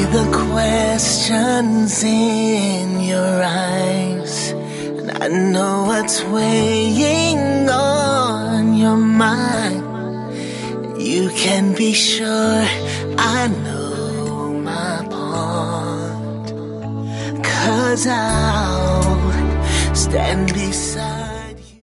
the questions in your eyes, and I know what's weighing on your mind. You can be sure I know my part, 'cause I'll stand beside